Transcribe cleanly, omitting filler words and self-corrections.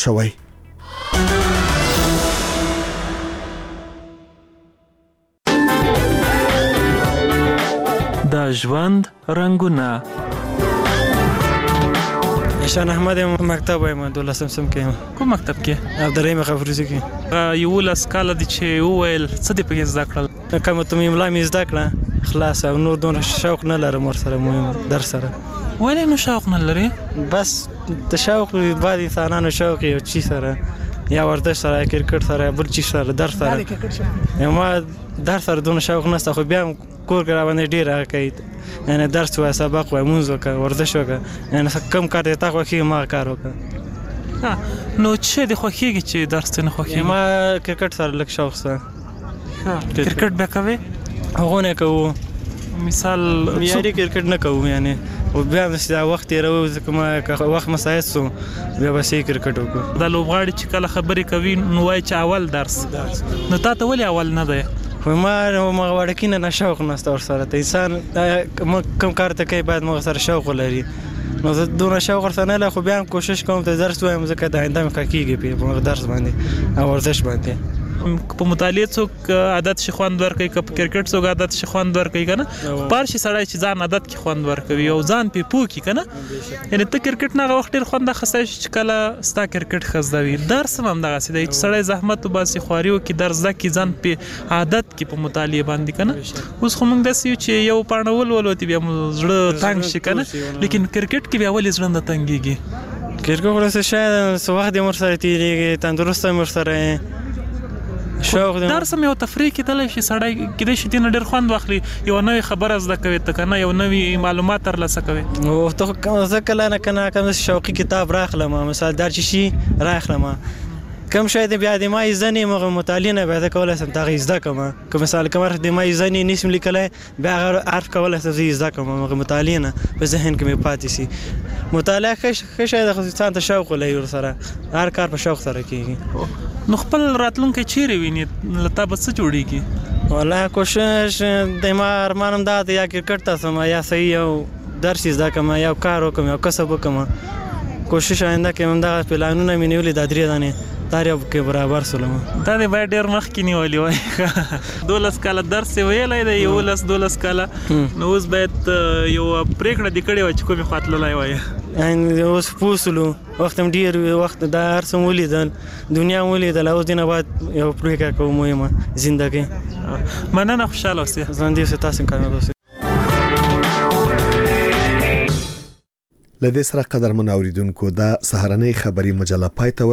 شوی. د ژوند رنګونه. نشان احمد مکتب وایم 12 سم کې. کوم مکتب کې؟ عبدالرحیم خفروزی کې. 11 کاله دي چې وویل څه دې پکې زده کړل؟ کومه ته املا مې زده کړه خلاص او نور دونه شوق نه لرم ورسره مهم در سره. ولې نو شوق نه لري؟ بس د شوق بعد انسانانو شوق یو چی سره یا ورزش سره کرکټ سره بل چی سره در سره ما در سره دونه شوق نشته خو بیا کور کې را باندې ډیر راکې یعنی درس و سبق و مونږ وکړه ورزش وکړه یعنی کم کار ته خوښي ما کار وکړه. نو چې د خوښيږي چې درس نه خوښي؟ ما کرکټ سره لږ شوق سره. کرکټ به کوي؟ هغه نه کوو مثال یاري کرکټ نه کوو یعنی او بیا مې وخت یې راو ځکه ما وخت مساعد سو بیا به سې کرکټ وکړو. د لوبغاړي چې کله خبرې کوي نو وایي چې اول درس نو تا ته ولې اول نه دی؟ خو ما وړکینه نه شوق نشته ورسره ته انسان کم کار ته کوي باید موږ سره شوق ولري نو زه دونه شوق ورسره نه خو بیا هم کوشش کوم ته درس وایم ځکه د آینده مې کېږي په درس باندې او ورزش باندې. په مطالعه څوک عادت شي خوند ورکوي که په کرکټ څوک عادت شي خوند ورکوي که نه پار شي سړی چې ځان عادت کې خوند ورکوي او ځان پې پوه کړي که نه یعنې ته کرکټ نه هغه وخت ډېر خوند اخیستی شي چې کله ستا کرکټ ښه زده وي. درس هم همدغسې دی چې سړی زحمت وباسي خواري وکړي درس زده کړي ځان پې عادت کړي په مطالعې باندې که نه. اوس خو موږ داسې یو چې یو پاڼه ولولو بیا مو زړه تنګ شي که نه لیکن کرکټ کې بیا ولې زړه نه تنګېږي؟ کرکټ خو شاید څه وخت یې ورسره تېرېږي تندرسته هم ورسره شوق دی. درس هم یو تفریح کېدلی شي سړی کېدای شي دې نه ډېر خوند واخلي یوه نوې خبره زده کوي ته که نه یو نوي معلومات ترلاسه کوي. زه کله نه که نه کوم شوقي کتاب راخلم مثال دا چې شي راخلم کم شاید بیا د ما زنې مغه مطالعه نه بیا کولی شم تا زده کوم که مثال کوم د ما زنې نسم لیکلی بیا هغه حرف کولی شم زه زده کوم مغه مطالعه نه په ذهن کې مې پاتې شي. مطالعه ښه شی د انسان ته شوق ولري ورسره هر کار په شوق سره کېږي. نو خپل راتلونکی چیرې ویني له تا به څه جوړېږي؟ والله کوشش د ما ارمان هم دا دی یا کرکټ ته سم یا صحیح یو درس زده کوم یا کار وکړم یا کسب وکړم کوشش آینده کې هم دغه پلانونه مې نیولي دا 3 دانې تاریخ کې برابر سولم. دا دې باید ډېر مخکې نیولي وای 12 کاله درس یې ویلی دی 11 کاله نو اوس باید یو پرېکړه دې کړې وای چې کومې خوا تللی وای اوس پوه سولو وخت هم ډېر وخت دا هر څه ولیدل دنیا هم ولیدل اوس دې نه باید یو پرېکړه کوو مهمه زندګۍ. مننه خوشحاله اوسې. ژوندي اوسې تاسو هم کامیاب اوسئ. لدې سره قدرمن اوریدونکو دا سهارنۍ خبري مجله پای ته